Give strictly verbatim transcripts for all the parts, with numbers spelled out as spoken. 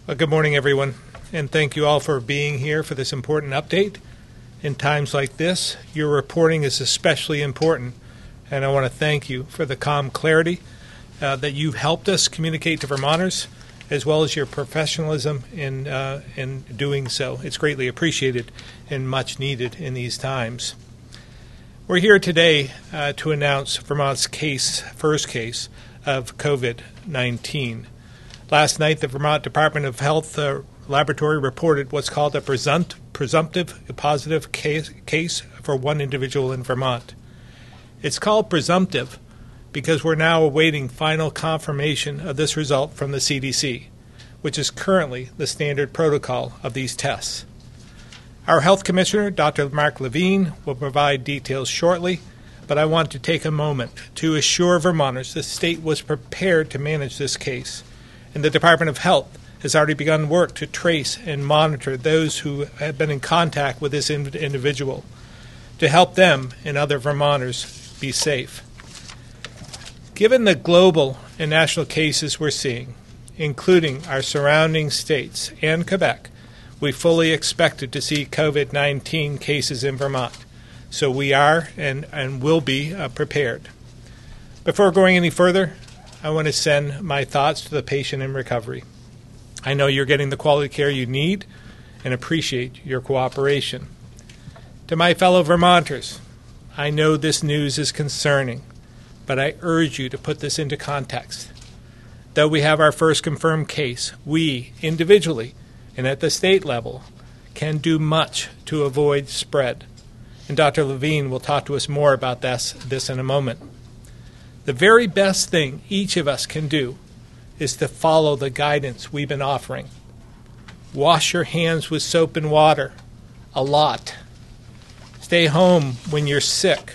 Well, good morning, everyone, and thank you all for being here for this important update. In times like this, your reporting is especially important, and I want to thank you for the calm clarity uh, that you've helped us communicate to Vermonters, as well as your professionalism in uh, in doing so. It's greatly appreciated and much needed in these times. We're here today uh, to announce Vermont's case, first case of COVID nineteen. Last night, the Vermont Department of Health uh, laboratory reported what's called a presumpt- presumptive positive case, case for one individual in Vermont. It's called presumptive because we're now awaiting final confirmation of this result from the C D C, which is currently the standard protocol of these tests. Our Health Commissioner, Doctor Mark Levine, will provide details shortly, but I want to take a moment to assure Vermonters the state was prepared to manage this case, and the Department of Health has already begun work to trace and monitor those who have been in contact with this individual to help them and other Vermonters be safe. Given the global and national cases we're seeing, including our surrounding states and Quebec, we fully expected to see COVID nineteen cases in Vermont, so we are and, and will be uh, prepared. Before going any further, I want to send my thoughts to the patient in recovery. I know you're getting the quality care you need and appreciate your cooperation. To my fellow Vermonters, I know this news is concerning, but I urge you to put this into context. Though we have our first confirmed case, we, individually and at the state level, can do much to avoid spread. And Doctor Levine will talk to us more about this, this in a moment. The very best thing each of us can do is to follow the guidance we've been offering. Wash your hands with soap and water a lot. Stay home when you're sick.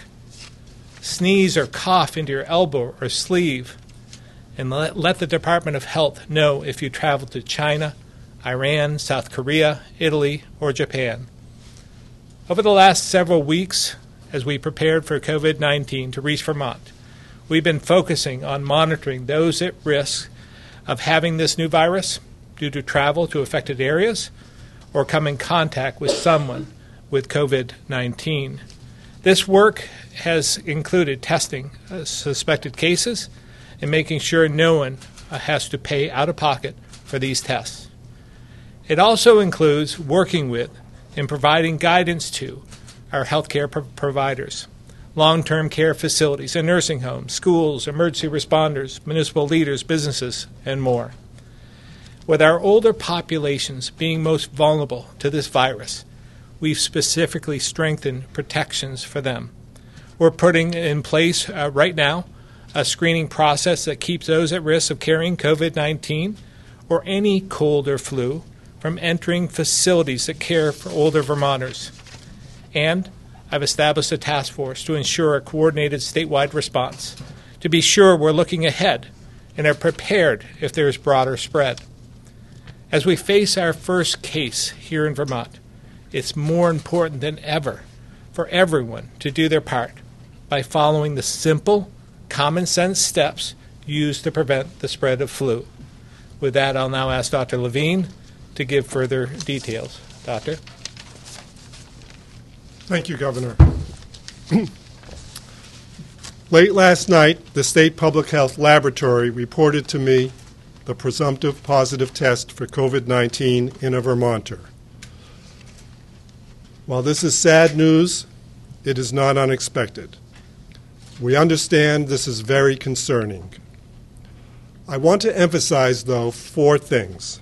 Sneeze or cough into your elbow or sleeve. And let, let the Department of Health know if you travel to China, Iran, South Korea, Italy, or Japan. Over the last several weeks, as we prepared for COVID nineteen to reach Vermont, we've been focusing on monitoring those at risk of having this new virus due to travel to affected areas or come in contact with someone with COVID nineteen. This work has included testing uh, suspected cases and making sure no one uh, has to pay out of pocket for these tests. It also includes working with and providing guidance to our healthcare pro- providers, long-term care facilities and nursing homes, schools, emergency responders, municipal leaders, businesses, and more. With our older populations being most vulnerable to this virus, we've specifically strengthened protections for them. We're putting in place uh, right now a screening process that keeps those at risk of carrying COVID nineteen or any cold or flu from entering facilities that care for older Vermonters. And I've established a task force to ensure a coordinated statewide response, to be sure we're looking ahead and are prepared if there is broader spread. As we face our first case here in Vermont, it's more important than ever for everyone to do their part by following the simple, common sense steps used to prevent the spread of flu. With that, I'll now ask Doctor Levine to give further details. Doctor? Thank you, Governor. Late last night, the State Public Health Laboratory reported to me the presumptive positive test for COVID nineteen in a Vermonter. While this is sad news, it is not unexpected. We understand this is very concerning. I want to emphasize, though, four things.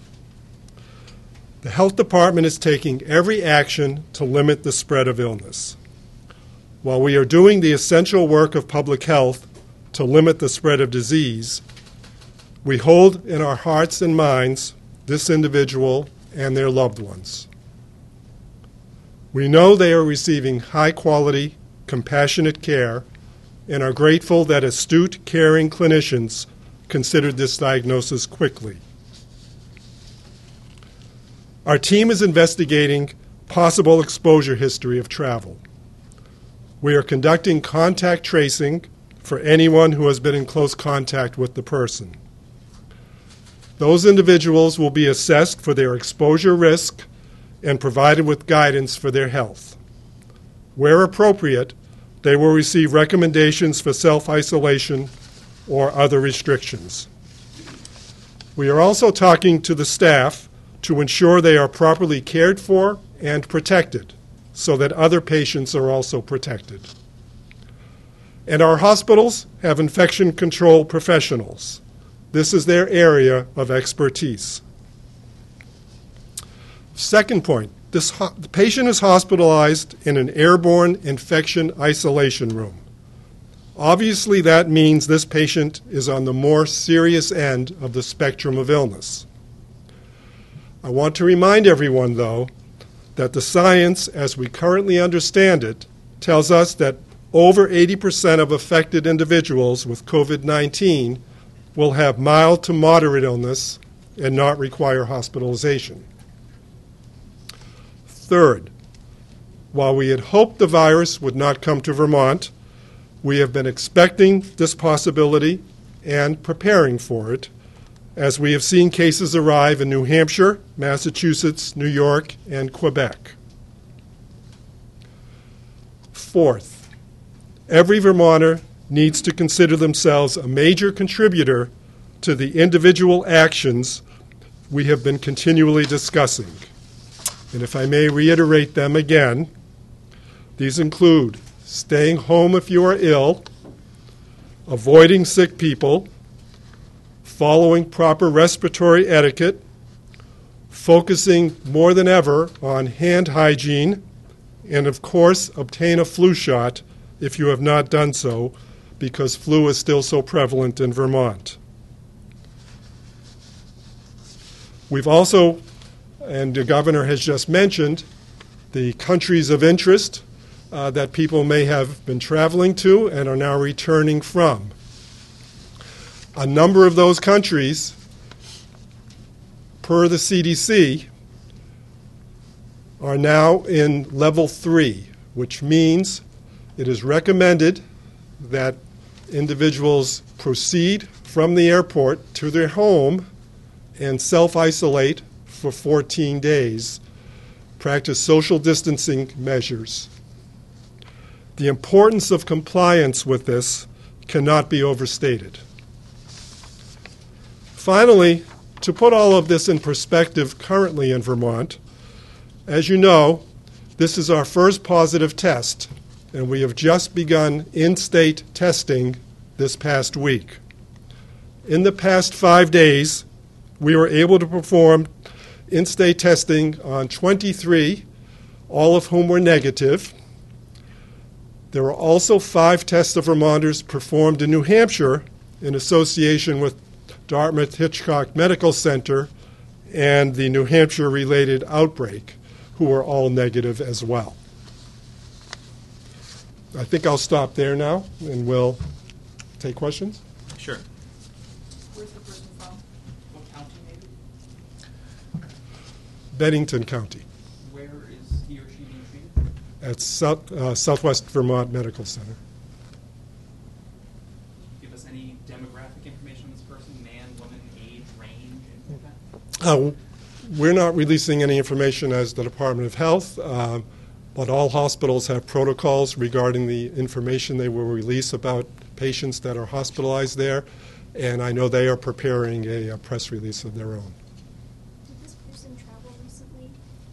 The health department is taking every action to limit the spread of illness. While we are doing the essential work of public health to limit the spread of disease, we hold in our hearts and minds this individual and their loved ones. We know they are receiving high-quality, compassionate care and are grateful that astute, caring clinicians considered this diagnosis quickly. Our team is investigating possible exposure history of travel. We are conducting contact tracing for anyone who has been in close contact with the person. Those individuals will be assessed for their exposure risk and provided with guidance for their health. Where appropriate, they will receive recommendations for self-isolation or other restrictions. We are also talking to the staff to ensure they are properly cared for and protected so that other patients are also protected. And our hospitals have infection control professionals. This is their area of expertise. Second point, this ho- the patient is hospitalized in an airborne infection isolation room. Obviously, that means this patient is on the more serious end of the spectrum of illness. I want to remind everyone, though, that the science, as we currently understand it, tells us that over eighty percent of affected individuals with COVID nineteen will have mild to moderate illness and not require hospitalization. Third, while we had hoped the virus would not come to Vermont, we have been expecting this possibility and preparing for it, as we have seen cases arrive in New Hampshire, Massachusetts, New York, and Quebec. Fourth, every Vermonter needs to consider themselves a major contributor to the individual actions we have been continually discussing. And if I may reiterate them again, these include staying home if you are ill, avoiding sick people, following proper respiratory etiquette, focusing more than ever on hand hygiene, and of course, obtain a flu shot if you have not done so, because flu is still so prevalent in Vermont. We've also, and the governor has just mentioned, the countries of interest uh, that people may have been traveling to and are now returning from. A number of those countries, per the C D C, are now in level three, which means it is recommended that individuals proceed from the airport to their home and self-isolate for fourteen days, practice social distancing measures. The importance of compliance with this cannot be overstated. Finally, to put all of this in perspective currently in Vermont, as you know, this is our first positive test, and we have just begun in-state testing this past week. In the past five days, we were able to perform in-state testing on twenty-three, all of whom were negative. There were also five tests of Vermonters performed in New Hampshire in association with Dartmouth Hitchcock Medical Center and the New Hampshire-related outbreak, who were all negative as well. I think I'll stop there now, and we'll take questions. Sure. Where's the person from? What county, maybe? Bennington County, Where is he or she being treated? at South, uh, Southwest Vermont Medical Center. Give us any demographic information on this person, man, woman, age, range, anything like that? Uh, we're not releasing any information as the Department of Health, uh, but all hospitals have protocols regarding the information they will release about patients that are hospitalized there, and I know they are preparing a, a press release of their own. Did this person travel recently?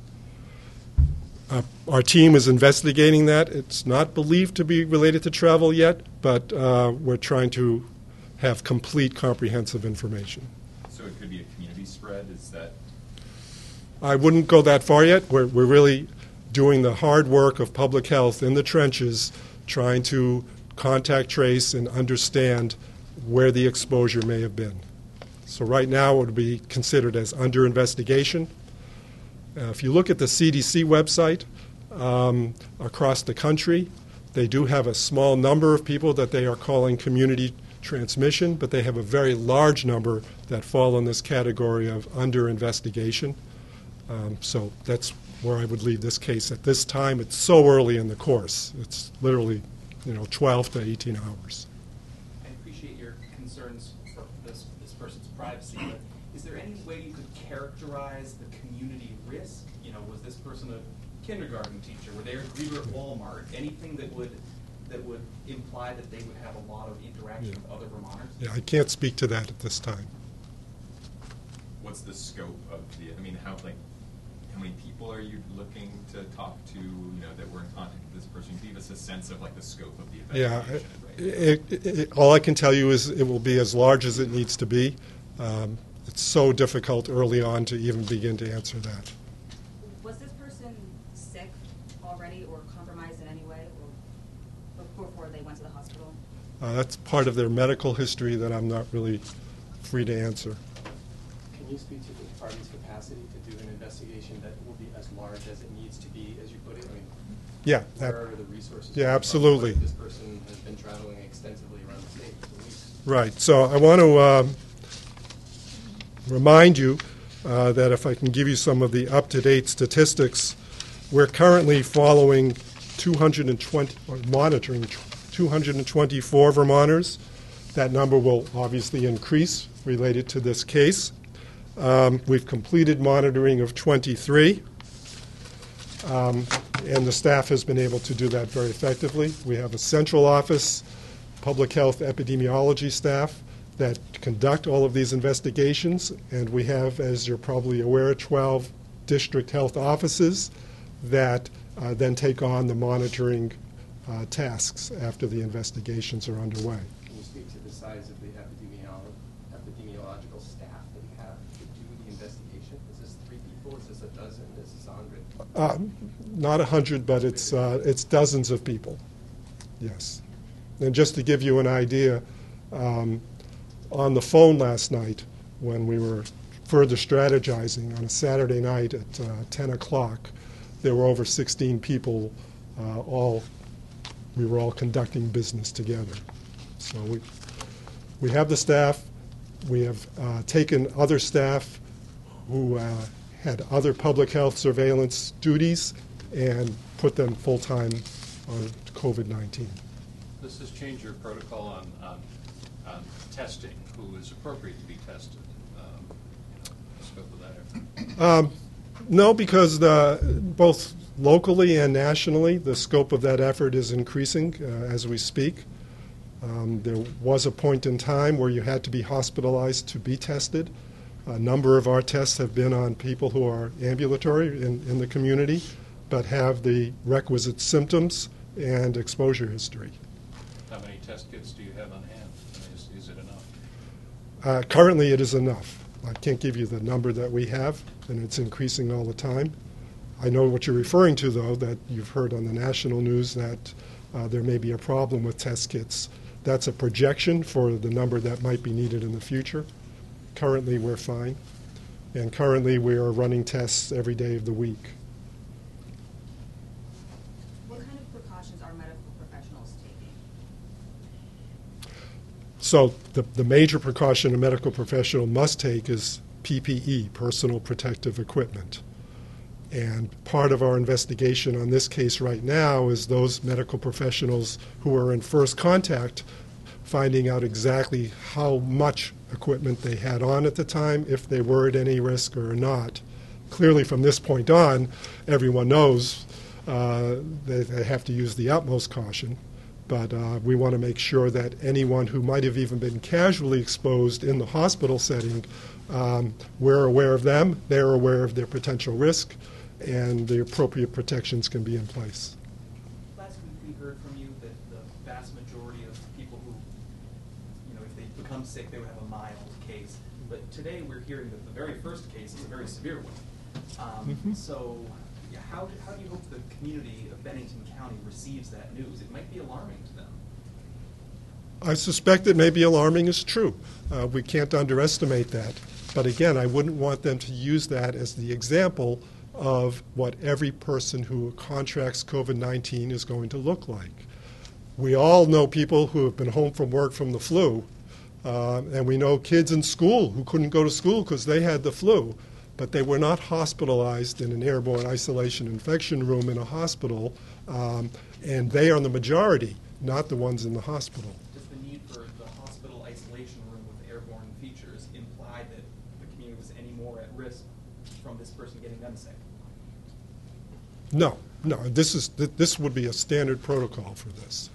Uh, our team is investigating that. It's not believed to be related to travel yet, but uh, we're trying to have complete, comprehensive information. So it could be a community spread? Is that? I wouldn't go that far yet. We're, we're really doing the hard work of public health in the trenches, trying to contact trace and understand where the exposure may have been. So right now it would be considered as under investigation. Uh, if you look at the C D C website um, across the country, they do have a small number of people that they are calling community transmission, but they have a very large number that fall in this category of under investigation. Um, so that's where I would leave this case at this time. It's so early in the course. It's literally, you know, twelve to eighteen hours. I appreciate your concerns for this, this person's privacy, but is there any characterize the community risk? You know, was this person a kindergarten teacher? Were they a greeter at Walmart? Anything that would that would imply that they would have a lot of interaction Yeah. with other Vermonters? Yeah, I can't speak to that at this time. What's the scope of the, I mean, how, like, how many people are you looking to talk to, you know, that were in contact with this person? Give us a sense of, like, the scope of the Yeah, investigation. right? it, it, it, all I can tell you is it will be as large as it needs to be. Um, it's so difficult early on to even begin to answer that. Was this person sick already or compromised in any way or before they went to the hospital? Uh, that's part of their medical history that I'm not really free to answer. Can you speak to the department's capacity to do an investigation that will be as large as it needs to be, as you put it? I mean, Yeah, that, where are the resources? yeah, coming from? absolutely. This person has been traveling extensively around the state for weeks. right. So I want to um, remind you uh, that if I can give you some of the up-to-date statistics, we're currently following two hundred twenty, or monitoring two hundred twenty-four Vermonters. That number will obviously increase related to this case. Um, we've completed monitoring of twenty-three, um, and the staff has been able to do that very effectively. We have a central office, public health epidemiology staff that conduct all of these investigations, and we have, as you're probably aware, twelve district health offices that uh, then take on the monitoring uh, tasks after the investigations are underway. Can you speak to the size of the epidemiolo- epidemiological staff that you have to do the investigation? Is this three people? Is this a dozen? Is this a hundred? Uh, not a hundred, but it's uh, it's dozens of people. Yes, and just to give you an idea, um, on the phone last night when we were further strategizing on a Saturday night at uh, ten o'clock, there were over sixteen people. Uh, all we were all conducting business together. So we we have the staff. We have uh, taken other staff who uh, had other public health surveillance duties and put them full-time on COVID nineteen. This has changed your protocol on, on, on testing, who is appropriate to be tested, um, you know, the scope of that effort. Um, no, because the, both locally and nationally, the scope of that effort is increasing uh, as we speak. Um, there was a point in time where you had to be hospitalized to be tested. A number of our tests have been on people who are ambulatory in, in the community, but have the requisite symptoms and exposure history. How many test kits do you have on hand? I mean, is, is it enough? Uh, currently, it is enough. I can't give you the number that we have, and it's increasing all the time. I know what you're referring to, though, that you've heard on the national news that uh, there may be a problem with test kits. That's a projection for the number that might be needed in the future. Currently, we're fine. And currently, we are running tests every day of the week. What kind of precautions are medical professionals taking? So the, the major precaution a medical professional must take is P P E, personal protective equipment. And part of our investigation on this case right now is those medical professionals who are in first contact finding out exactly how much equipment they had on at the time, if they were at any risk or not. Clearly, from this point on, everyone knows uh, they, they have to use the utmost caution. But uh, we want to make sure that anyone who might have even been casually exposed in the hospital setting, um, we're aware of them, they're aware of their potential risk, and the appropriate protections can be in place. Last week we heard from you that the vast majority of people who, you know, if they become sick, they would have a mild case. But today we're hearing that the very first case is a very severe one. Um, Mhm. So yeah, how, do, how do you hope the community of Bennington County receives that news? It might be alarming to them. I suspect it may be alarming is true. Uh, we can't underestimate that. But again, I wouldn't want them to use that as the example of what every person who contracts COVID nineteen is going to look like. We all know people who have been home from work from the flu, uh, and we know kids in school who couldn't go to school because they had the flu, but they were not hospitalized in an airborne isolation infection room in a hospital, um, and they are the majority, not the ones in the hospital. Does the need for the hospital isolation room with airborne features imply that the community was any more at risk from this person getting them sick? No, no, this is, th- this would be a standard protocol for this.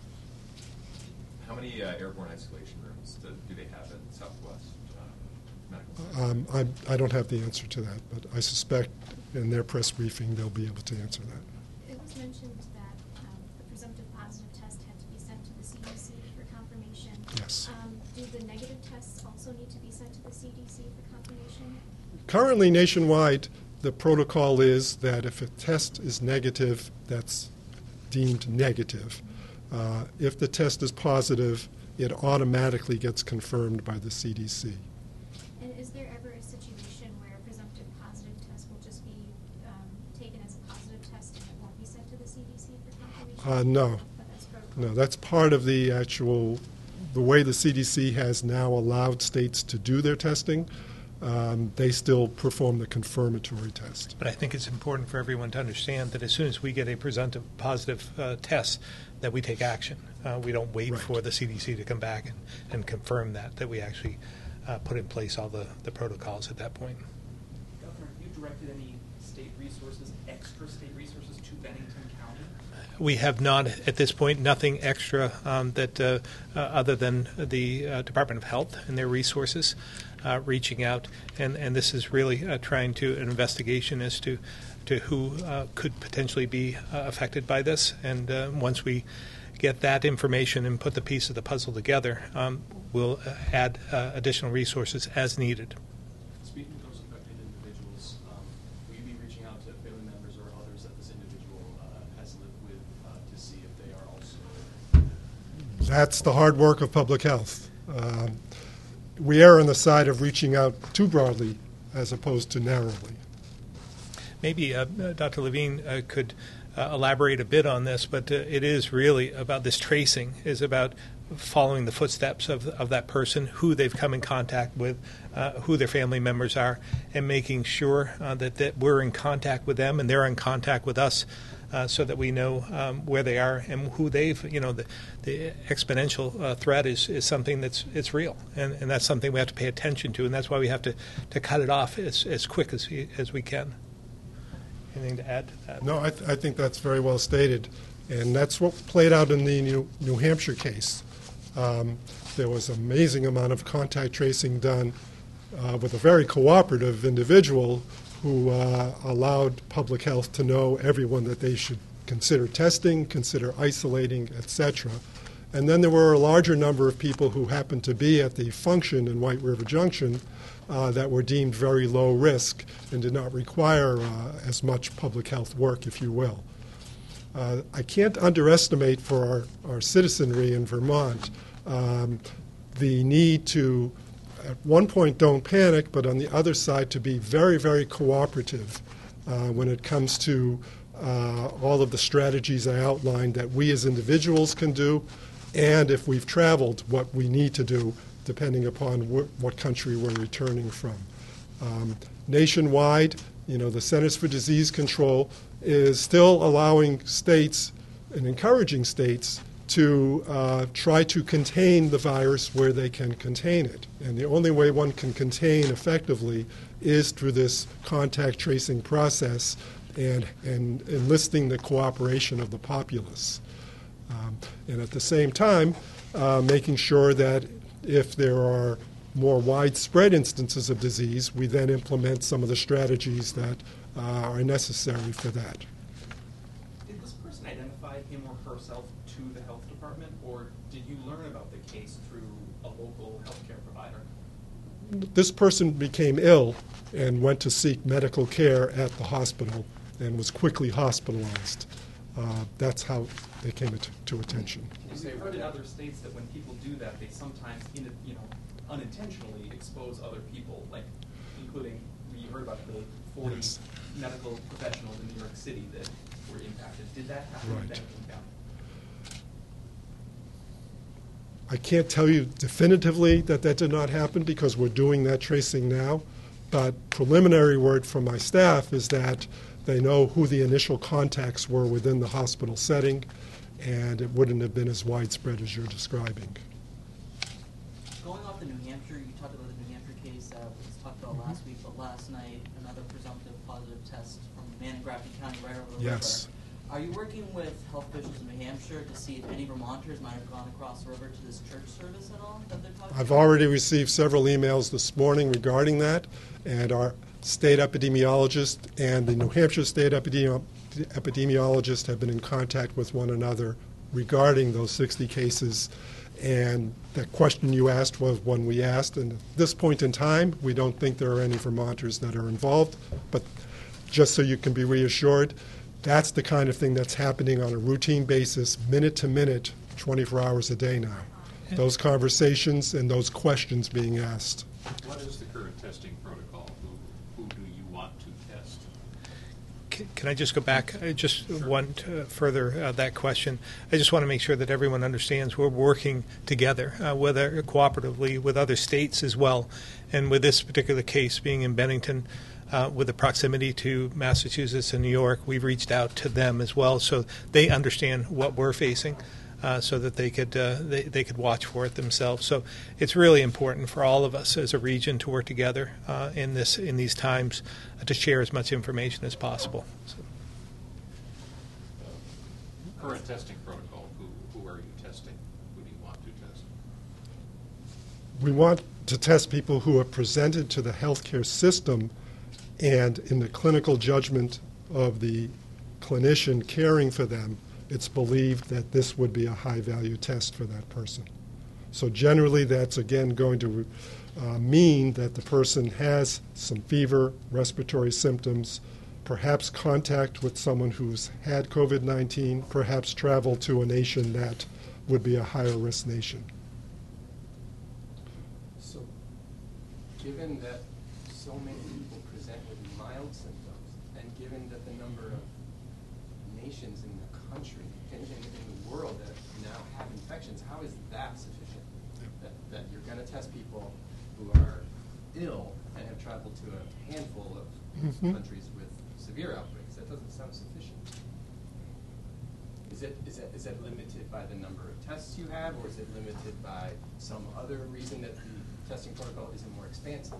How many uh, airborne isolation rooms do, do they have at Southwest uh, Medical Center? Um, I, I don't have the answer to that, but I suspect in their press briefing, they'll be able to answer that. It was mentioned that um, the presumptive positive test had to be sent to the C D C for confirmation. Yes. Um, do the negative tests also need to be sent to the C D C for confirmation? Currently nationwide, the protocol is that if a test is negative, that's deemed negative. Uh, if the test is positive, it automatically gets confirmed by the C D C. And is there ever a situation where a presumptive positive test will just be um, taken as a positive test and it won't be sent to the C D C for confirmation? Uh, no. But that's protocol. No, that's part of the actual, the way the C D C has now allowed states to do their testing. Um, they still perform the confirmatory test. But I think it's important for everyone to understand that as soon as we get a presumptive positive uh, test, that we take action. Uh, we don't wait Right. for the C D C to come back and, and confirm that, that we actually uh, put in place all the, the protocols at that point. Governor, have you directed any state resources, extra state resources to Bennington County? We have not, at this point, nothing extra um, that, uh, uh, other than the uh, Department of Health and their resources uh, reaching out. And, and this is really uh, trying to, an investigation as to, to who uh, could potentially be uh, affected by this. And uh, once we get that information and put the piece of the puzzle together, um, we'll uh, add uh, additional resources as needed. Speaking of those affected individuals, um, will you be reaching out to family members or others that this individual uh, has lived with uh, to see if they are also? That's the hard work of public health. Um, we err on the side of reaching out too broadly as opposed to narrowly. Maybe uh, Doctor Levine uh, could uh, elaborate a bit on this, but uh, it is really about this tracing, is about following the footsteps of, of that person, who they've come in contact with, uh, who their family members are, and making sure uh, that, that we're in contact with them and they're in contact with us uh, so that we know um, where they are and who they've, you know, the, the exponential uh, threat is, is something that's it's real. And, and that's something we have to pay attention to, and that's why we have to, to cut it off as, as quick as we, as we can. Anything to add to that? No, I, th- I think that's very well stated, and that's what played out in the New, New Hampshire case. Um, there was an amazing amount of contact tracing done uh, with a very cooperative individual who uh, allowed public health to know everyone that they should consider testing, consider isolating, et cetera. And then there were a larger number of people who happened to be at the function in White River Junction uh, that were deemed very low risk and did not require uh, as much public health work, if you will. Uh, I can't underestimate for our, our citizenry in Vermont um, the need to, at one point, don't panic, but on the other side, to be very, very cooperative uh, when it comes to uh, all of the strategies I outlined that we as individuals can do, and if we've traveled, what we need to do depending upon wh- what country we're returning from. Um, nationwide, you know, the Centers for Disease Control is still allowing states and encouraging states to uh, try to contain the virus where they can contain it. And the only way one can contain effectively is through this contact tracing process and, and enlisting the cooperation of the populace. Um, and at the same time, uh, making sure that if there are more widespread instances of disease, we then implement some of the strategies that uh, are necessary for that. Did this person identify him or herself to the health department, or did you learn about the case through a local healthcare provider? This person became ill and went to seek medical care at the hospital and was quickly hospitalized. Uh, that's how they came to, to attention. We've heard in other states that when people do that, they sometimes, in, you know, unintentionally expose other people, like including, you heard about the forty Yes. medical professionals in New York City that were impacted. Did that happen in Right. Bennington County? I can't tell you definitively that that did not happen because we're doing that tracing now, but preliminary word from my staff is that they know who the initial contacts were within the hospital setting, and it wouldn't have been as widespread as you're describing. Going off the New Hampshire, you talked about the New Hampshire case, uh, we talked about last week, but last night, another presumptive test from Manning-Grafton County right over the Yes. river. Are you working with health officials in New Hampshire to see if any Vermonters might have gone across the river to this church service at all that they're talking I've about? already received several emails this morning regarding that, and our state epidemiologist and the New Hampshire state epidemi- epidemiologist have been in contact with one another regarding those sixty cases. And that question you asked was one we asked, and at this point in time, we don't think there are any Vermonters that are involved. But just so you can be reassured, that's the kind of thing that's happening on a routine basis, minute to minute, twenty-four hours a day now. Those conversations and those questions being asked. What is the current testing protocol? Who, who do you want to test? C- Can I just go back? I just want to further uh, that question. I just want to make sure that everyone understands we're working together, uh, whether cooperatively with other states as well. And with this particular case being in Bennington, uh, with the proximity to Massachusetts and New York, we've reached out to them as well, so they understand what we're facing, uh, so that they could uh, they, they could watch for it themselves. So it's really important for all of us as a region to work together uh, in this in these times uh, to share as much information as possible. So. Current testing protocol, who, who are you testing? Who do you want to test? We want to test people who are presented to the healthcare system, and in the clinical judgment of the clinician caring for them, it's believed that this would be a high-value test for that person. So generally, that's again going to uh, mean that the person has some fever, respiratory symptoms, perhaps contact with someone who's had COVID nineteen, perhaps travel to a nation that would be a higher risk nation. So, given that so many people present with mild symptoms, and given that the number of nations in the country, in, in, in the world that now have infections, how is that sufficient? That, that you're going to test people who are ill and have traveled to a handful of Mhm. countries with severe outbreaks? That doesn't sound sufficient. Is it, is it, is it limited by the number of tests you have, or is it limited by some other reason that the testing protocol isn't more expansive?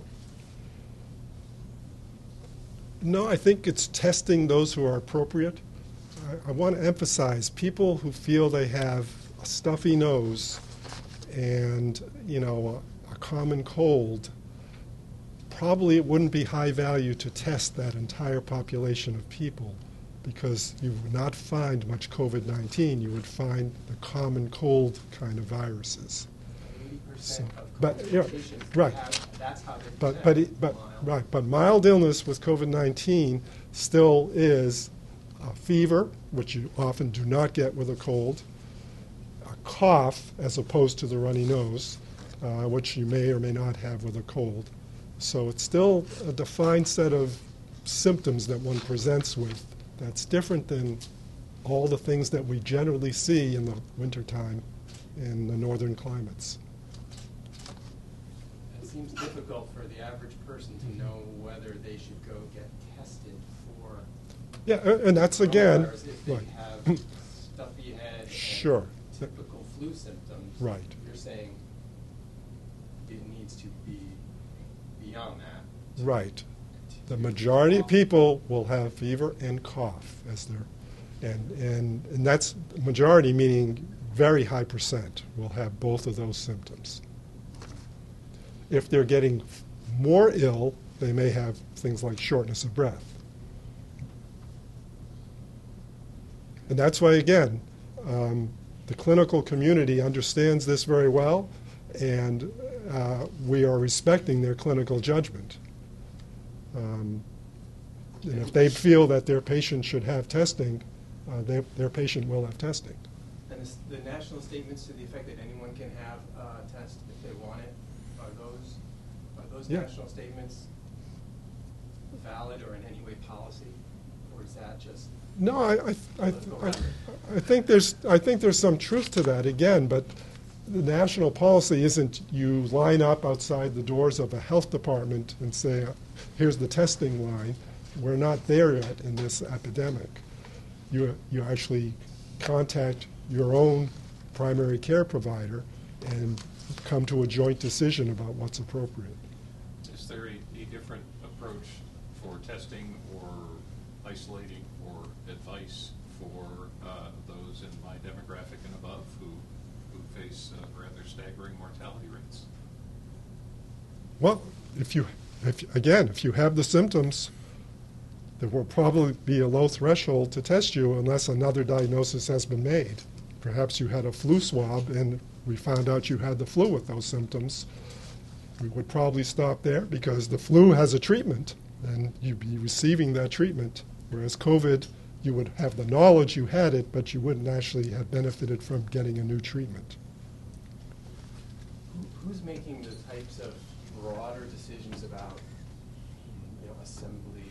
No, I think it's testing those who are appropriate. I, I want to emphasize people who feel they have a stuffy nose and, you know, a, a common cold. Probably it wouldn't be high value to test that entire population of people, because you would not find much COVID nineteen. You would find the common cold kind of viruses. eighty So, percent of but, COVID yeah, patients right. have, that's how they But, present, but, it- but, mild. right, but mild illness with COVID nineteen still is a fever, which you often do not get with a cold, a cough as opposed to the runny nose, uh, which you may or may not have with a cold. So it's still a defined set of symptoms that one presents with that's different than all the things that we generally see in the wintertime in the northern climates. It seems difficult for the average person to know whether they should go get tested for Yeah, a- and that's again, coronavirus if they right. have stuffy head Sure. and typical flu symptoms. Right. You're saying it needs to be beyond that. Right. The majority of people will have fever and cough as their, and, and, and that's majority meaning very high percent will have both of those symptoms. If they're getting more ill, they may have things like shortness of breath. And that's why, again, um, the clinical community understands this very well, and uh, we are respecting their clinical judgment. Um, and if they feel that their patient should have testing, uh, they, their patient will have testing. And is the national statements to the effect that anyone can have a test if they want it, are those, are those Yeah. national statements valid or in any way policy? Or is that just? No, I, I, I, I, I think there's, I think there's some truth to that again, but the national policy isn't you line up outside the doors of a health department and say, here's the testing line. We're not there yet in this epidemic. You, you actually contact your own primary care provider and come to a joint decision about what's appropriate. Is there a, a different approach for testing or isolating or advice for uh, those in my demographic and above who, who face uh, rather staggering mortality rates? Well, if you, if, again, if you have the symptoms, there will probably be a low threshold to test you unless another diagnosis has been made. Perhaps you had a flu swab and we found out you had the flu with those symptoms. We would probably stop there because the flu has a treatment and you'd be receiving that treatment, whereas COVID, you would have the knowledge you had it, but you wouldn't actually have benefited from getting a new treatment. Who- Who's making the types of broader decisions about, you know, assembly,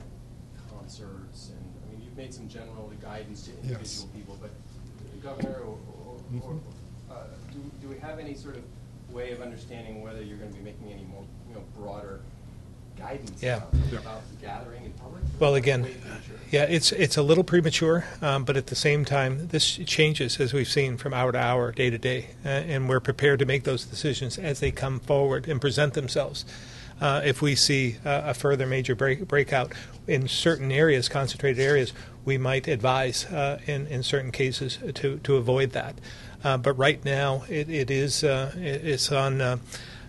concerts, and, I mean, you've made some general guidance to individual Yes. people, but the governor or, or, or Mhm. uh, do, do we have any sort of way of understanding whether you're going to be making any more, you know, broader guidance Yeah. about, Yeah. about gathering in public? Well, Or again, way premature? yeah, it's it's a little premature, um, but at the same time, this changes as we've seen from hour to hour, day to day, uh, and we're prepared to make those decisions as they come forward and present themselves. Uh, if we see uh, a further major break, breakout in certain areas, concentrated areas, we might advise uh, in in certain cases to to avoid that. Uh, but right now, it, it is uh, it, it's on uh,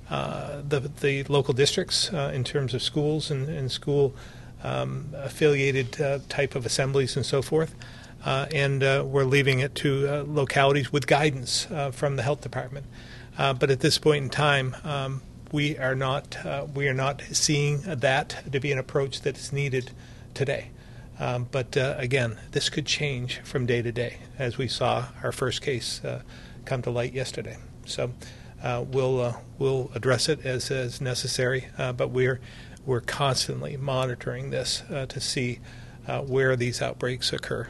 uh, the the local districts uh, in terms of schools and, and school um, affiliated uh, type of assemblies and so forth. Uh, and uh, we're leaving it to uh, localities with guidance uh, from the health department. Uh, but at this point in time, um, we are not uh, we are not seeing that to be an approach that is needed today. Um, but uh, again, this could change from day to day, as we saw our first case uh, come to light yesterday. So uh, we'll uh, we'll address it as as necessary. Uh, but we're we're constantly monitoring this uh, to see uh, where these outbreaks occur.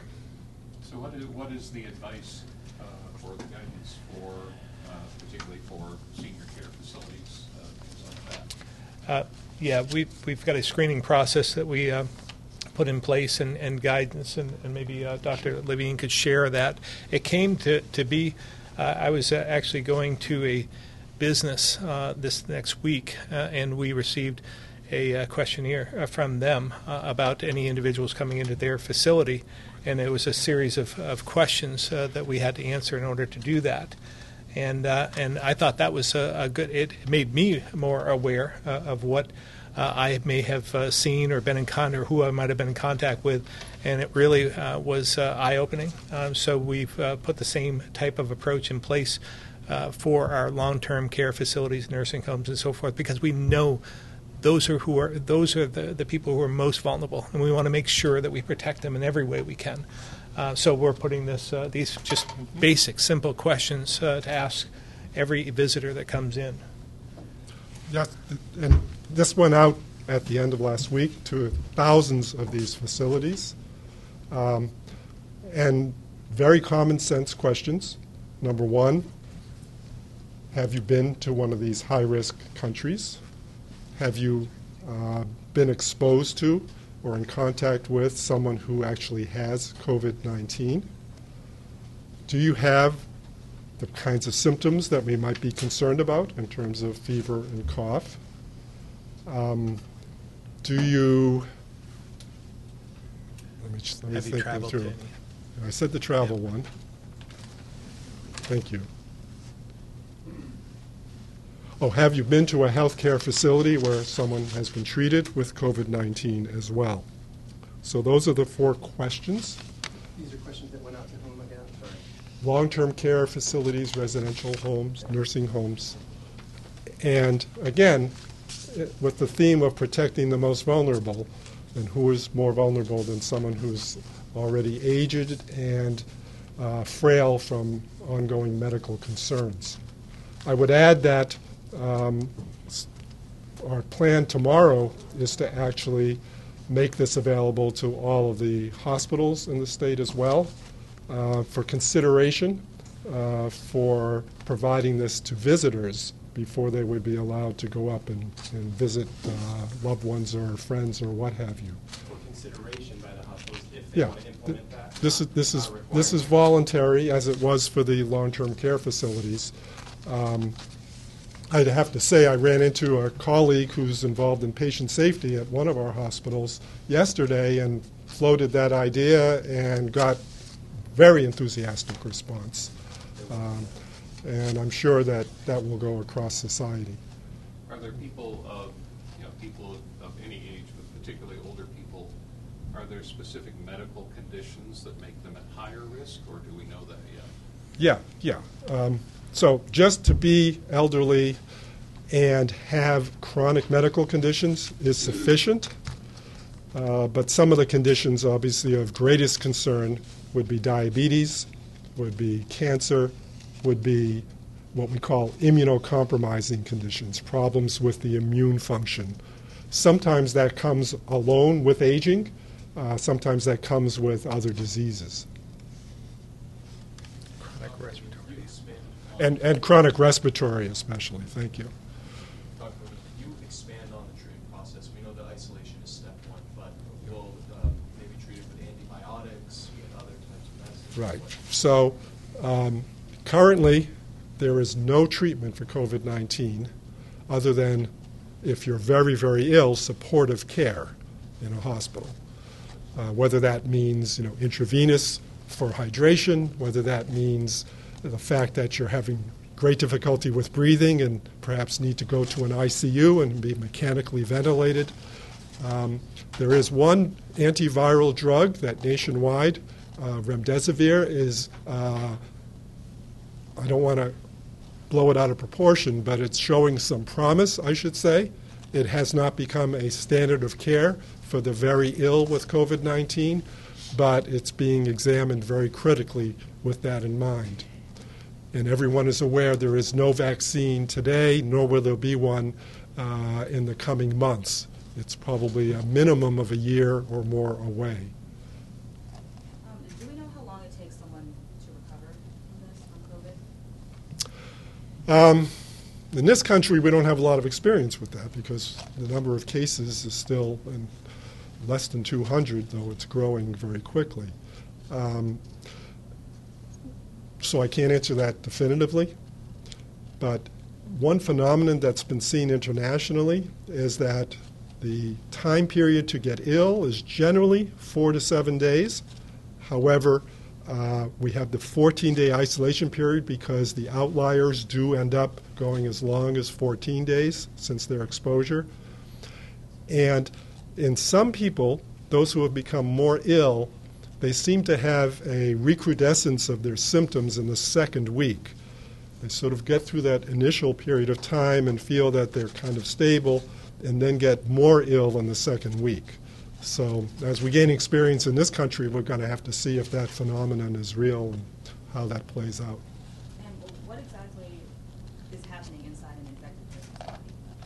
So what is, what is the advice uh, or the guidance for, uh, particularly for senior care facilities, uh, things like that? Uh, yeah, we we've got a screening process that we uh, put in place and, and guidance, and, and maybe uh, Doctor Levine could share that. It came to to be. Uh, I was uh, actually going to a business uh, this next week, uh, and we received a uh, questionnaire uh, from them uh, about any individuals coming into their facility, and it was a series of, of questions uh, that we had to answer in order to do that. And uh, and I thought that was a, a good. It made me more aware uh, of what uh, I may have uh, seen or been in contact, or who I might have been in contact with, and it really uh, was uh, eye-opening. Um, so we've uh, put the same type of approach in place uh, for our long-term care facilities, nursing homes, and so forth, because we know those are who are those are the, the people who are most vulnerable, and we want to make sure that we protect them in every way we can. Uh, so we're putting this uh, these just basic, simple questions uh, to ask every visitor that comes in. Yes, and this went out at the end of last week to thousands of these facilities. Um, and very common sense questions. Number one, have you been to one of these high-risk countries? Have you uh, been exposed to or in contact with someone who actually has COVID nineteen? Do you have the kinds of symptoms that we might be concerned about in terms of fever and cough? Um, do you, let me, just, let me Have you think them traveled through. to any? I said the travel Yeah. one. Thank you. Oh, have you been to a healthcare facility where someone has been treated with COVID nineteen as well? So those are the four questions. These are questions that went out to whom again? Sorry. Long-term care facilities, residential homes, nursing homes. And again, it- with the theme of protecting the most vulnerable, and who is more vulnerable than someone who's already aged and uh, frail from ongoing medical concerns. I would add that um, s- our plan tomorrow is to actually make this available to all of the hospitals in the state as well uh, for consideration uh, for providing this to visitors before they would be allowed to go up and, and visit uh, loved ones or friends or what have you. For consideration by the hospitals if they Yeah, want to implement that. this is not- this not is a this is requirement. voluntary, as it was for the long-term care facilities. Um, I'd have to say I ran into a colleague who's involved in patient safety at one of our hospitals yesterday and floated that idea and got very enthusiastic response. Um, and I'm sure that that will go across society. Are there people of, you know, people of, of any age, but particularly older people, are there specific medical conditions that make them at higher risk, or do we know that yet? Yeah, yeah. Um, so just to be elderly and have chronic medical conditions is sufficient, uh, but some of the conditions obviously of greatest concern would be diabetes, would be cancer, would be what we call immunocompromising conditions, problems with the immune function. Sometimes that comes alone with aging, uh, sometimes that comes with other diseases. Chronic respiratory. You expand on- And, and chronic respiratory especially, thank you. Doctor Roman, can you expand on the treatment process? We know that isolation is step one, but you'll uh, maybe treat it with antibiotics, with other types of medicines. Right. So um, currently, there is no treatment for COVID nineteen other than, if you're very, very ill, supportive care in a hospital. Uh, whether that means, you know, intravenous for hydration, whether that means the fact that you're having great difficulty with breathing and perhaps need to go to an I C U and be mechanically ventilated. Um, there is one antiviral drug that nationwide, uh, remdesivir, is, uh, I don't want to blow it out of proportion, but it's showing some promise, I should say. It has not become a standard of care for the very ill with COVID nineteen, but it's being examined very critically with that in mind. And everyone is aware there is no vaccine today, nor will there be one uh, in the coming months. It's probably a minimum of a year or more away. Um, do we know how long it takes someone to recover from this, from COVID? Um, in this country, we don't have a lot of experience with that because the number of cases is still in less than two hundred, though it's growing very quickly. Um, so I can't answer that definitively. But one phenomenon that's been seen internationally is that the time period to get ill is generally four to seven days. However, Uh, we have the fourteen-day isolation period because the outliers do end up going as long as fourteen days since their exposure. And in some people, those who have become more ill, they seem to have a recrudescence of their symptoms in the second week. They sort of get through that initial period of time and feel that they're kind of stable and then get more ill in the second week. So as we gain experience in this country, we're going to have to see if that phenomenon is real and how that plays out. And what exactly is happening inside an infected person's body?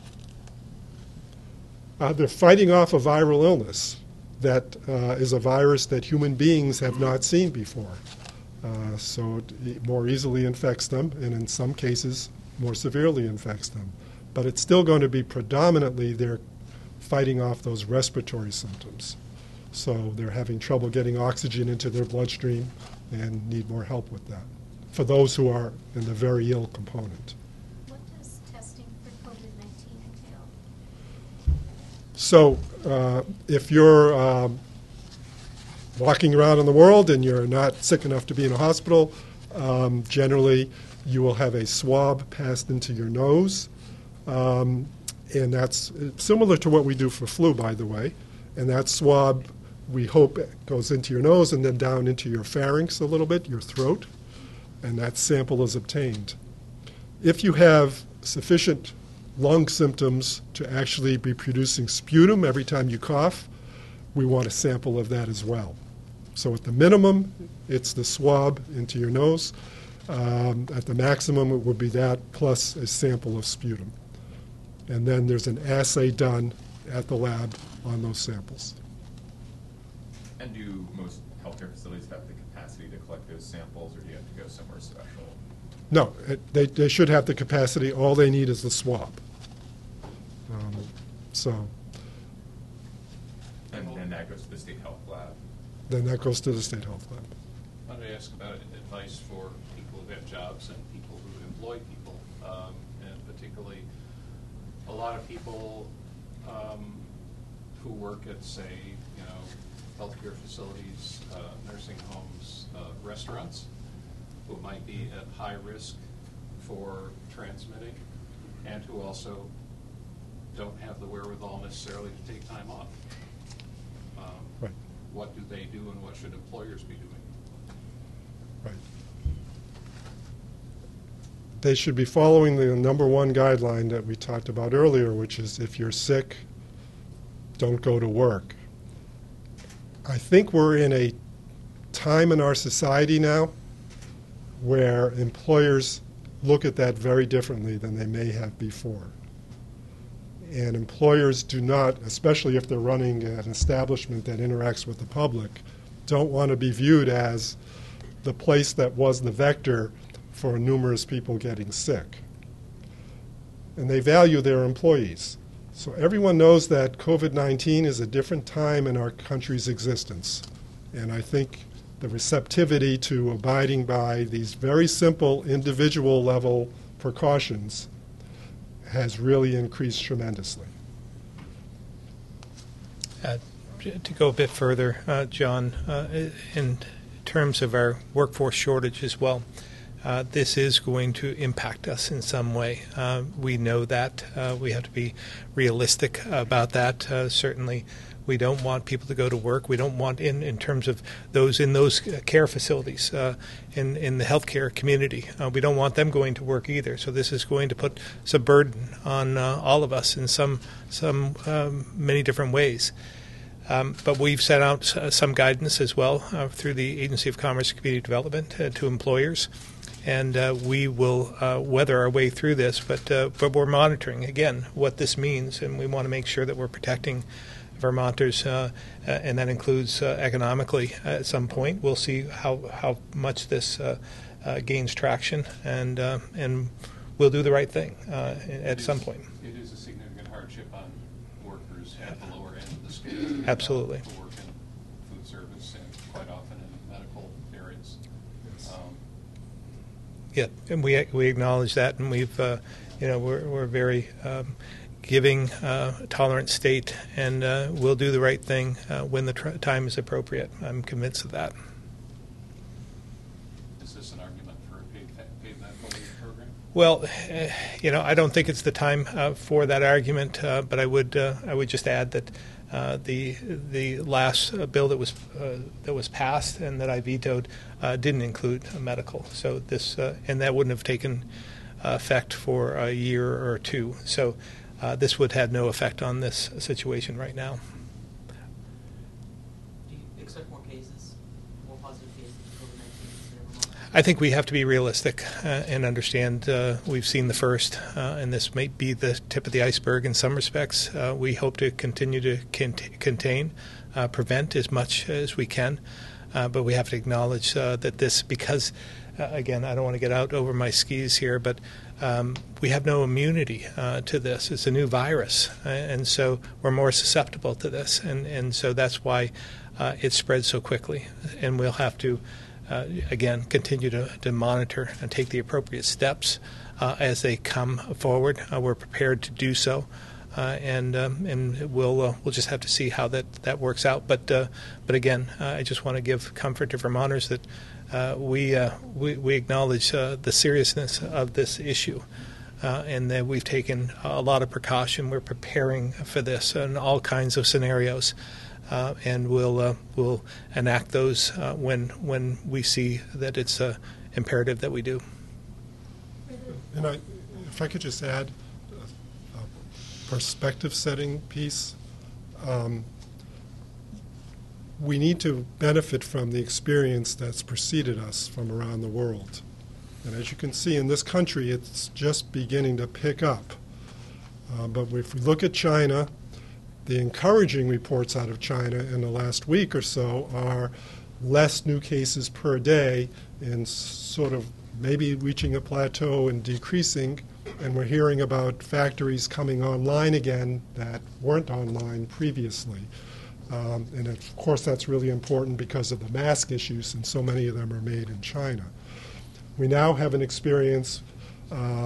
Uh, they're fighting off a viral illness that uh, is a virus that human beings have not seen before. Uh, so it more easily infects them, and in some cases, more severely infects them. But it's still going to be predominantly they're fighting off those respiratory symptoms. So they're having trouble getting oxygen into their bloodstream and need more help with that for those who are in the very ill component. What does testing for COVID nineteen entail? So uh, if you're um, walking around in the world and you're not sick enough to be in a hospital, um, generally you will have a swab passed into your nose. Um, and that's similar to what we do for flu, by the way. And that swab, we hope, goes into your nose and then down into your pharynx a little bit, your throat, and that sample is obtained. If you have sufficient lung symptoms to actually be producing sputum every time you cough, we want a sample of that as well. So at the minimum, it's the swab into your nose. Um, at the maximum, it would be that plus a sample of sputum. And then there's an assay done at the lab on those samples. And do most healthcare facilities have the capacity to collect those samples, or do you have to go somewhere special? No, it, they, they should have the capacity. All they need is the swab. Um, so And, and that goes to the state health lab? then that goes to the state health lab. I wanted to ask about advice for people who have jobs and people who employ people, um, and particularly particularly a lot of people um, who work at, say, you know, healthcare facilities, uh, nursing homes, uh, restaurants, who might be at high risk for transmitting, and who also don't have the wherewithal necessarily to take time off. Um, Right. What do they do, and what should employers be doing? Right. They should be following the number one guideline that we talked about earlier, which is if you're sick, don't go to work. I think we're in a time in our society now where employers look at that very differently than they may have before. And employers do not, especially if they're running an establishment that interacts with the public, don't want to be viewed as the place that was the vector for numerous people getting sick. And they value their employees. So everyone knows that COVID nineteen is a different time in our country's existence. And I think the receptivity to abiding by these very simple individual level precautions has really increased tremendously. Uh, to go a bit further, uh, John, uh, in terms of our workforce shortage as well, uh, this is going to impact us in some way. Uh, we know that. Uh, we have to be realistic about that. Uh, certainly, we don't want people to go to work. We don't want, in, in terms of those in those care facilities, uh, in, in the healthcare community, uh, we don't want them going to work either. So this is going to put some burden on uh, all of us in some, some um, many different ways. Um, but we've set out uh, some guidance as well uh, through the Agency of Commerce and Community Development uh, to employers. And uh, we will uh, weather our way through this, but uh, but we're monitoring, again, what this means, and we want to make sure that we're protecting Vermonters, uh, uh, and that includes uh, economically at some point. We'll see how, how much this uh, uh, gains traction, and uh, and we'll do the right thing uh, at It some is- point. It is a significant hardship on workers at the lower end of the scale. Absolutely. Uh, Who work in food service and quite often in medical areas. Um, Yeah, and we we acknowledge that, and we've uh, you know we're we're very um, giving, uh, tolerant state, and uh, we'll do the right thing uh, when the tr- time is appropriate. I'm convinced of that. Is this an argument for a paid, paid medical leave program? Well, uh, you know, I don't think it's the time uh, for that argument, uh, but I would uh, I would just add that uh, the the last uh, bill that was uh, that was passed and that I vetoed uh, didn't include a medical. So this uh, and that wouldn't have taken uh, effect for a year or two. So uh, this would have no effect on this situation right now. Do you expect more cases, more positive cases of COVID nineteen in Vermont? I think we have to be realistic uh, and understand uh, we've seen the first, uh, and this may be the tip of the iceberg in some respects. Uh, we hope to continue to cont- contain, uh, prevent as much as we can, uh, but we have to acknowledge uh, that this, because, uh, again, I don't want to get out over my skis here, but um, we have no immunity uh, to this. It's a new virus, uh, and so we're more susceptible to this, and, and so that's why uh, it spreads so quickly, and we'll have to Uh, again, continue to, to monitor and take the appropriate steps uh, as they come forward. Uh, we're prepared to do so, uh, and um, and we'll uh, we'll just have to see how that, that works out. But uh, but again, uh, I just want to give comfort to Vermonters that uh, we, uh, we we acknowledge uh, the seriousness of this issue, uh, and that we've taken a lot of precaution. We're preparing for this in all kinds of scenarios. Uh, and we'll uh, we'll enact those uh, when when we see that it's uh, imperative that we do. And I, if I could just add a, a perspective-setting piece, um, we need to benefit from the experience that's preceded us from around the world. And as you can see in this country, it's just beginning to pick up. Uh, but if we look at China, the encouraging reports out of China in the last week or so are less new cases per day and sort of maybe reaching a plateau and decreasing. And we're hearing about factories coming online again that weren't online previously. Um, and of course, that's really important because of the mask issues, since so many of them are made in China. We now have an experience uh,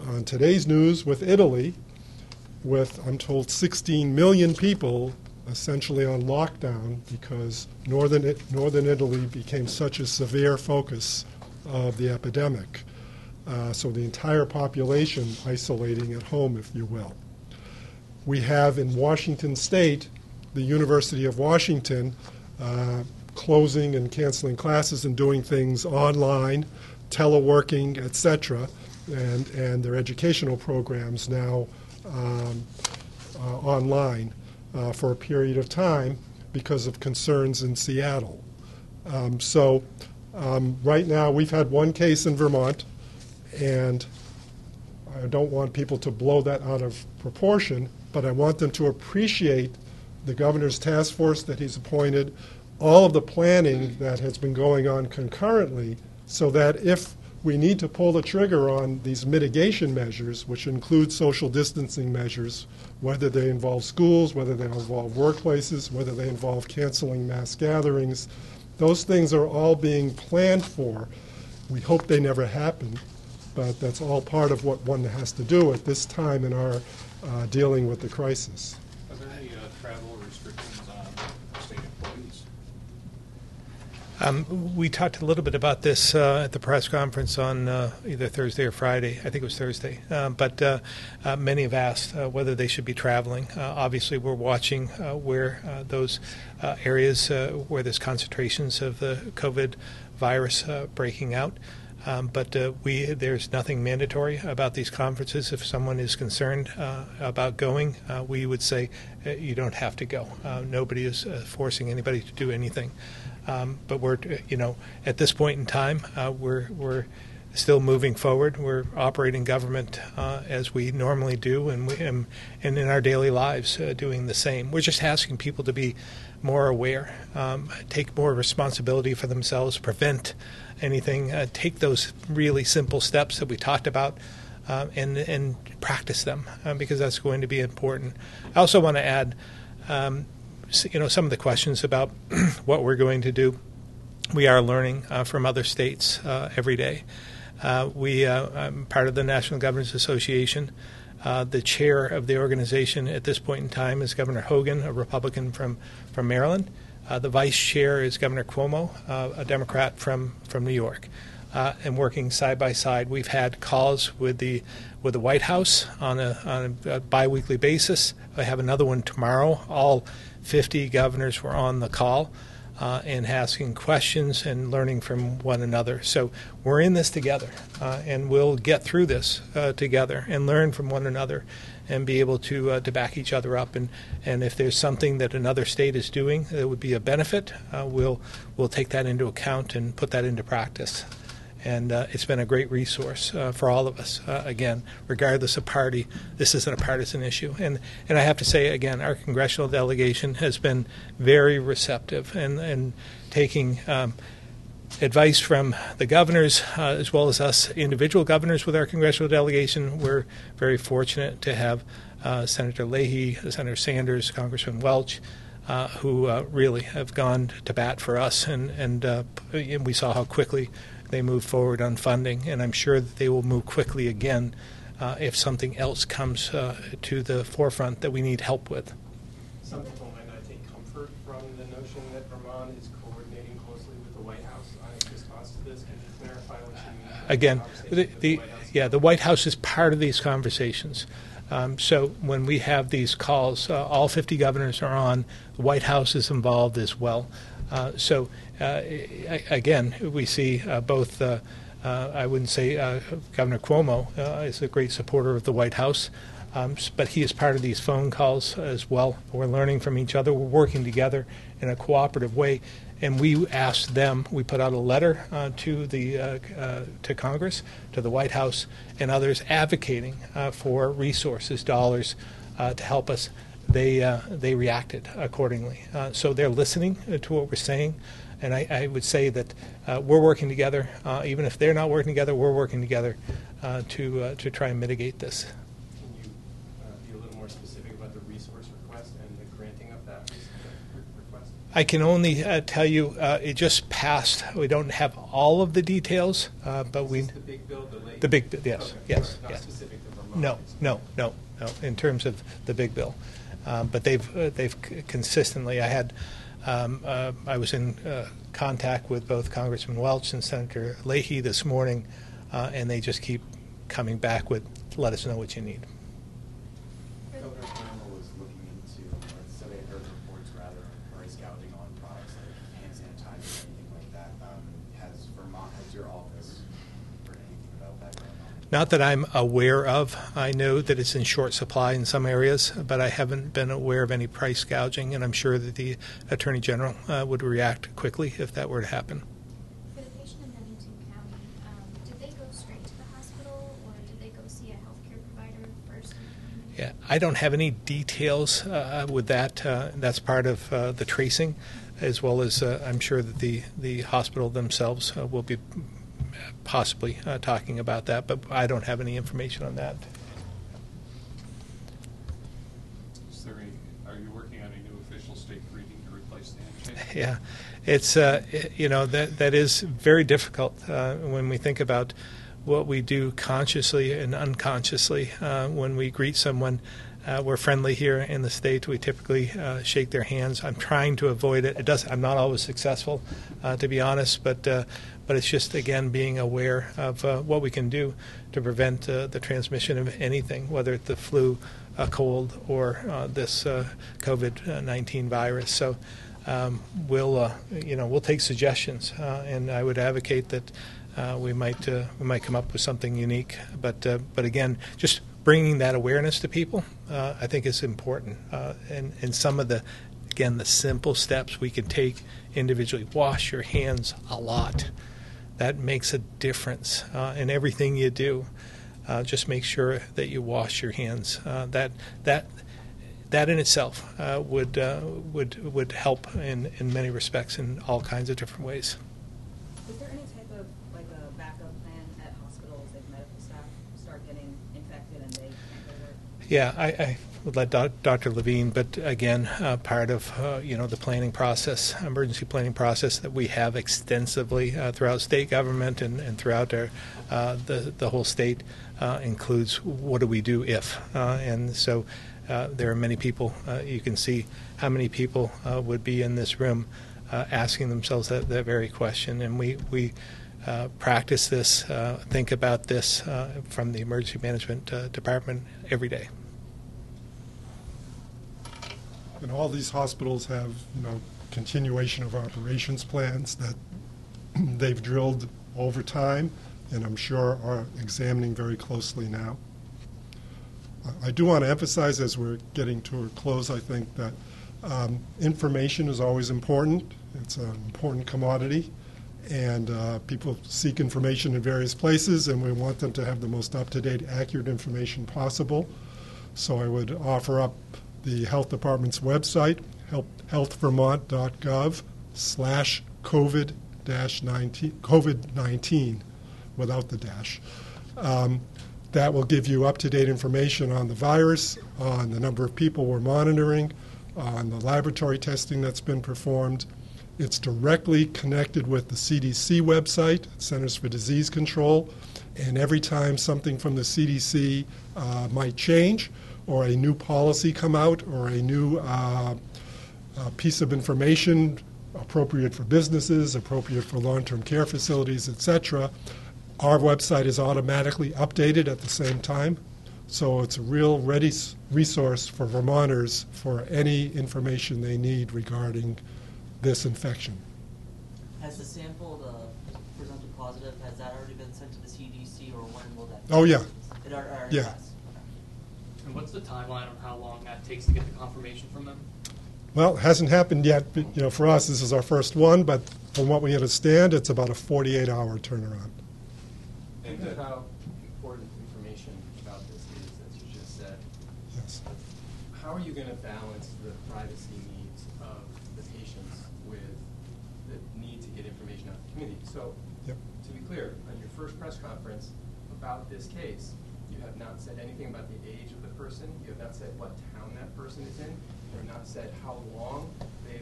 on today's news with Italy, with, I'm told, sixteen million people essentially on lockdown because northern, northern Italy became such a severe focus of the epidemic. Uh, so the entire population isolating at home, if you will. We have in Washington State, the University of Washington, uh, closing and canceling classes and doing things online, teleworking, et cetera, and, and their educational programs now um, uh, online uh, for a period of time because of concerns in Seattle. Um, so um, right now we've had one case in Vermont, and I don't want people to blow that out of proportion, but I want them to appreciate the governor's task force that he's appointed, all of the planning that has been going on concurrently, so that if we need to pull the trigger on these mitigation measures, which include social distancing measures, whether they involve schools, whether they involve workplaces, whether they involve canceling mass gatherings, those things are all being planned for. We hope they never happen, but that's all part of what one has to do at this time in our uh, dealing with the crisis. Are there any uh, travel restrictions on state employees? Um, we talked a little bit about this uh, at the press conference on uh, either Thursday or Friday. I think it was Thursday. Uh, but uh, uh, many have asked uh, whether they should be traveling. Uh, obviously, we're watching uh, where uh, those uh, areas uh, where there's concentrations of the COVID virus uh, breaking out. Um, but uh, we there's nothing mandatory about these conferences. If someone is concerned uh, about going, uh, we would say uh, you don't have to go. Uh, nobody is uh, forcing anybody to do anything. Um, but we're, you know, at this point in time, uh, we're we're still moving forward. We're operating government uh, as we normally do, and we, and, and in our daily lives uh, doing the same. We're just asking people to be more aware, um, take more responsibility for themselves, prevent anything, uh, take those really simple steps that we talked about, uh, and and practice them uh, because that's going to be important. I also want to add, um, you know, some of the questions about what we're going to do. We are learning uh, from other states uh, every day. Uh, we, uh, I'm part of the National Governors Association. Uh, the chair of the organization at this point in time is Governor Hogan, a Republican from, from Maryland. Uh, the vice chair is Governor Cuomo, uh, a Democrat from, from New York. Uh, and working side by side, we've had calls with the with the White House on a, on a, a biweekly basis. I have another one tomorrow. All fifty governors were on the call uh, and asking questions and learning from one another. So we're in this together, uh, and we'll get through this uh, together and learn from one another and be able to uh, to back each other up. And, and if there's something that another state is doing that would be a benefit, uh, we'll we'll take that into account and put that into practice. And uh, it's been a great resource uh, for all of us. Uh, again, regardless of party, this isn't a partisan issue. And and I have to say, again, our congressional delegation has been very receptive and, and taking um, advice from the governors uh, as well as us individual governors with our congressional delegation. We're very fortunate to have uh, Senator Leahy, Senator Sanders, Congressman Welch, uh, who uh, really have gone to bat for us. And, and, uh, and we saw how quickly they moved forward on funding, and I'm sure that they will move quickly again uh, if something else comes uh, to the forefront that we need help with. Some people might not take comfort from the notion that Vermont is coordinating closely with the White House on its response to this. Can you clarify what you mean? by Again, conversation the, with the, White House? yeah, the White House is part of these conversations. Um, so when we have these calls, uh, all fifty governors are on. The White House is involved as well. Uh, so, uh, again, we see uh, both, uh, uh, I wouldn't say uh, Governor Cuomo uh, is a great supporter of the White House, um, but he is part of these phone calls as well. We're learning from each other. We're working together in a cooperative way. And we asked them, we put out a letter uh, to the uh, uh, to Congress, to the White House, and others advocating uh, for resources, dollars uh, to help us. They uh, they reacted accordingly. Uh, so they're listening to what we're saying, and I, I would say that uh, we're working together. Uh, even if they're not working together, we're working together uh, to uh, to try and mitigate this. Can you uh, be a little more specific about the resource request and the granting of that request? I can only uh, tell you uh, it just passed. We don't have all of the details, uh, but we. Is this the big bill, the late? The big bill, yes, Okay, yes, not yes. specific to Vermont. No, no, no, no. In terms of the big bill, um, but they've uh, they've c- consistently. I had um, uh, I was in uh, contact with both Congressman Welch and Senator Leahy this morning, uh, and they just keep coming back with, "Let us know what you need." Governor Cuomo was looking into, or so they heard reports rather, of price gouging on products like hand sanitizer or anything like that. Um, has Vermont, has your office heard anything about that going on? Not that I'm aware of. I know that it's in short supply in some areas, but I haven't been aware of any price gouging, and I'm sure that the Attorney General uh, would react quickly if that were to happen. For the patient in Bennington County, um, did they go straight to the hospital, or did they go see a healthcare provider first? Yeah, I don't have any details uh, with that. Uh, that's part of uh, the tracing, as well as uh, I'm sure that the, the hospital themselves uh, will be possibly uh, talking about that, but I don't have any information on that. Is there any, are you working on a new official state greeting to replace the handshake? Yeah, it's uh, it- you know that that is very difficult uh, when we think about what we do consciously and unconsciously uh, when we greet someone. Uh, we're friendly here in the state. We typically uh, shake their hands. I'm trying to avoid it. It does. I'm not always successful, uh, to be honest. But uh, but it's just again being aware of uh, what we can do to prevent uh, the transmission of anything, whether it's the flu, a cold, or uh, this uh, COVID nineteen virus. So um, we'll uh, you know we'll take suggestions, uh, and I would advocate that uh, we might uh, we might come up with something unique. But uh, but again, just bringing that awareness to people, uh, I think is important. Uh, and, and some of the, again, the simple steps we can take individually. Wash your hands a lot. That makes a difference uh, in everything you do. Uh, just make sure that you wash your hands. Uh, that that that in itself uh, would uh, would would help in, in many respects in all kinds of different ways. Is there any type of, like, a backup plan at hospitals if medical staff start getting infected and they can't go to work? Yeah, I, I would let doc, Doctor Levine, but again, uh, part of uh, you know the planning process, emergency planning process that we have extensively uh, throughout state government and, and throughout our uh, the the whole state uh, includes what do we do if, uh, and so uh, there are many people. Uh, you can see how many people uh, would be in this room uh, asking themselves that, that very question, and we we. Uh, practice this, uh, think about this uh, from the emergency management uh, department every day. And all these hospitals have, you know, continuation of operations plans that they've drilled over time, and I'm sure are examining very closely now. I- I do want to emphasize, as we're getting to a close, I think that um, information is always important. It's an important commodity. And uh, people seek information in various places, and we want them to have the most up-to-date, accurate information possible. So I would offer up the Health Department's website, health vermont dot gov slash COVID nineteen, COVID nineteen, without the dash. Um, that will give you up-to-date information on the virus, on the number of people we're monitoring, on the laboratory testing that's been performed. It's directly connected with the C D C website, Centers for Disease Control, and every time something from the C D C uh, might change, or a new policy come out, or a new uh, uh, piece of information appropriate for businesses, appropriate for long-term care facilities, et cetera, our website is automatically updated at the same time. So it's a real ready s- resource for Vermonters for any information they need regarding this infection. Has the sample, the presumptive positive, has that already been sent to the C D C, or when will that? Oh, yeah. It al- already Yeah. has? Okay. And what's the timeline on how long that takes to get the confirmation from them? Well, it hasn't happened yet. But, you know, for us, this is our first one, but from what we understand, it's about a forty-eight hour turnaround. And how important information about this is, as you just said. Yes. How are you going to balance the privacy needs of the patients with the need to get information out to the community? So, Yep. to be clear, on your first press conference about this case, you have not said anything about the age of the person. You have not said what town that person is in. You have not said how long they've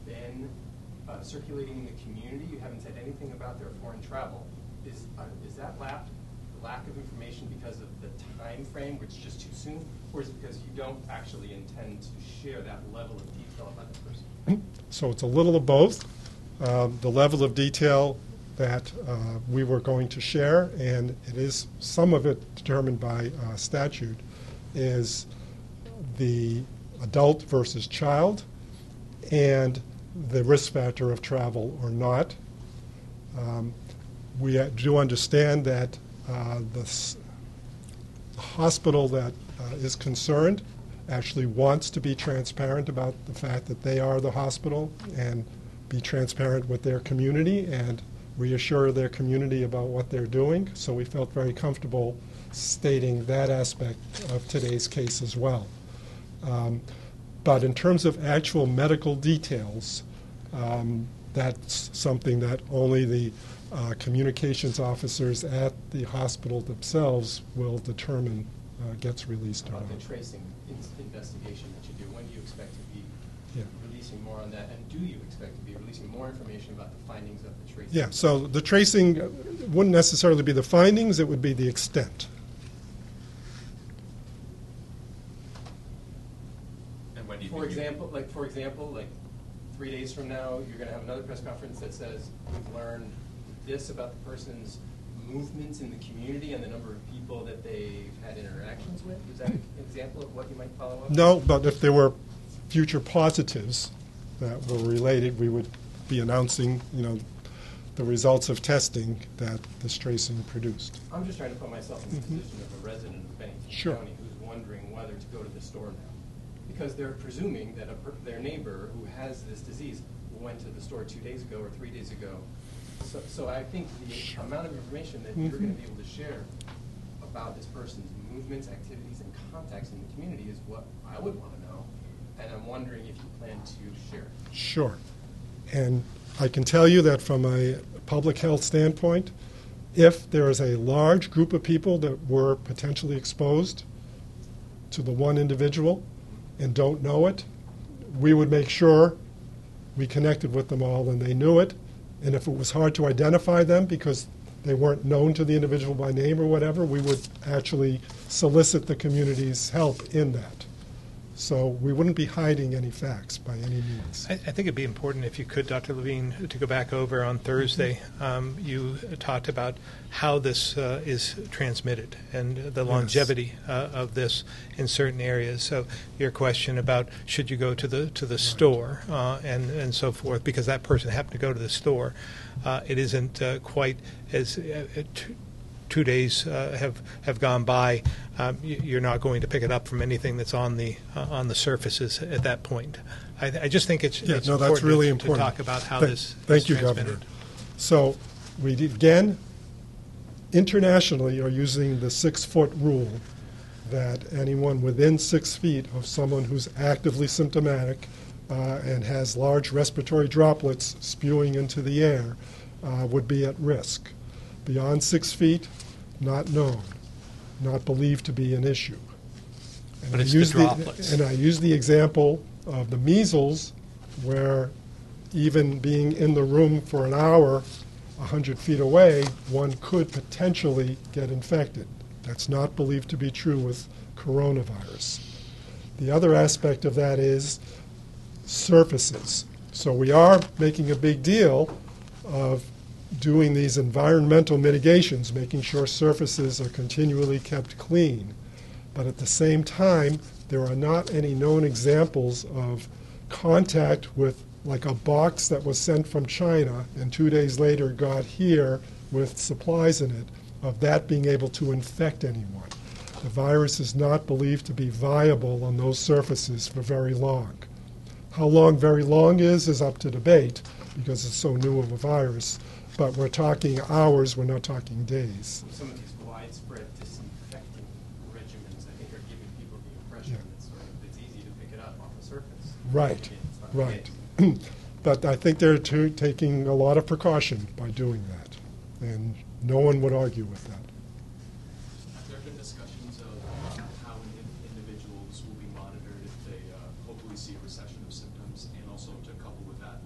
been uh, circulating in the community. You haven't said anything about their foreign travel. Is, uh, is that lack, lack of information because of the time frame, which is just too soon, or is it because you don't actually intend to share that level of detail about the person? So it's a little of both. Um, the level of detail that uh, we were going to share, and it is some of it determined by uh, statute, is the adult versus child and the risk factor of travel or not. Um, we do understand that uh, the, s- the hospital that uh, is concerned actually wants to be transparent about the fact that they are the hospital and be transparent with their community and reassure their community about what they're doing. So we felt very comfortable stating that aspect of today's case as well. Um, but in terms of actual medical details, um, that's something that only the uh, communications officers at the hospital themselves will determine uh, gets released or About not. the tracing in- investigation that you do, when do you expect to be Yeah. releasing more on that? And do you expect to be releasing more information about the findings of the tracing? Yeah, so the tracing uh, wouldn't necessarily be the findings, it would be the extent. And when do you For think you- example, like, for example, like, three days from now, you're gonna have another press conference that says, we've learned this about the person's movements in the community and the number of people that they've had interactions with? Is that an example of what you might follow up? No, but if there were future positives that were related, we would be announcing, you know, the results of testing that this tracing produced. I'm just trying to put myself in the Mhm. position of a resident of Bennington Sure. County who's wondering whether to go to the store now. Because they're presuming that a, per- their neighbor who has this disease went to the store two days ago or three days ago. So, so I think the Sure. amount of information that you're Mhm. going to be able to share about this person's movements, activities, and contacts in the community is what I would want to know. And I'm wondering if you plan to share it. Sure. And I can tell you that from a public health standpoint, if there is a large group of people that were potentially exposed to the one individual and don't know it, we would make sure we connected with them all and they knew it. And if it was hard to identify them because they weren't known to the individual by name or whatever, we would actually solicit the community's help in that. So we wouldn't be hiding any facts by any means. I, I think it'd be important if you could, Doctor Levine, to go back over on Thursday. Um, you talked about how this uh, is transmitted and the Yes. longevity uh, of this in certain areas. So your question about should you go to the to the store uh, and and so forth, because that person happened to go to the store, uh, it isn't uh, quite as. Uh, t- Two days uh, have have gone by. Um, y- you're not going to pick it up from anything that's on the uh, on the surfaces at that point. I, I just think it's, Yeah, it's no, important, that's really to, important. to talk about how Thank- this Thank is you, transmitted. Governor. So we did, again, internationally are using the six-foot rule that anyone within six feet of someone who's actively symptomatic uh, and has large respiratory droplets spewing into the air uh, would be at risk. Beyond six feet, not known, not believed to be an issue. And But I it's the use droplets. And I use the example of the measles, where even being in the room for an hour, one hundred feet away, one could potentially get infected. That's not believed to be true with coronavirus. The other aspect of that is surfaces. So we are making a big deal of doing these environmental mitigations, making sure surfaces are continually kept clean. But at the same time, there are not any known examples of contact with, like a box that was sent from China and two days later got here with supplies in it, of that being able to infect anyone. The virus is not believed to be viable on those surfaces for very long. How long very long is is up to debate because it's so new of a virus, but we're talking hours, we're not talking days. Some of these widespread disinfecting regimens, I think, are giving people the impression Yeah. that sort of it's easy to pick it up off the surface. Right, It's not the right. case. But I think they're to, taking a lot of precaution by doing that, and no one would argue with that. Have there been discussions of uh, how in- individuals will be monitored if they uh, hopefully see a recession of symptoms, and also to couple with that,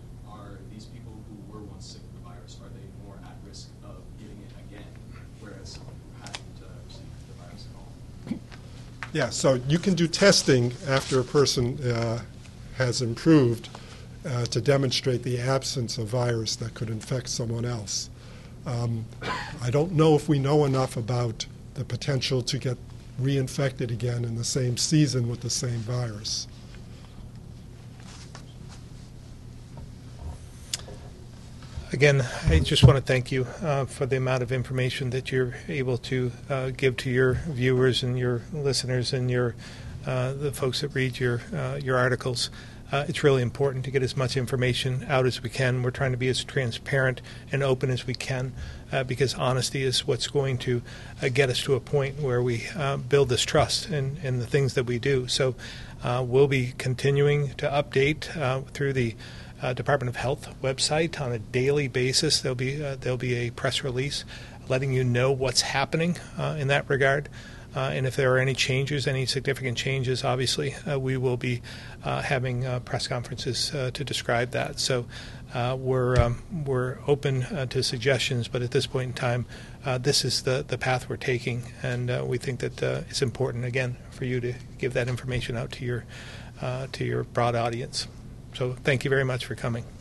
Yeah, so you can do testing after a person uh, has improved uh, to demonstrate the absence of virus that could infect someone else. Um, I don't know if we know enough about the potential to get reinfected again in the same season with the same virus. Again, I just want to thank you uh, for the amount of information that you're able to uh, give to your viewers and your listeners and your uh, the folks that read your uh, your articles. Uh, it's really important to get as much information out as we can. We're trying to be as transparent and open as we can uh, because honesty is what's going to uh, get us to a point where we uh, build this trust in, in the things that we do. So uh, we'll be continuing to update uh, through the Uh, Department of Health website on a daily basis. There'll be uh, there'll be a press release letting you know what's happening uh, in that regard, uh, and if there are any changes, any significant changes, obviously uh, we will be uh, having uh, press conferences uh, to describe that. So uh, we're um, we're open uh, to suggestions, but at this point in time, uh, this is the the path we're taking, and uh, we think that uh, it's important again for you to give that information out to your uh, to your broad audience. So thank you very much for coming.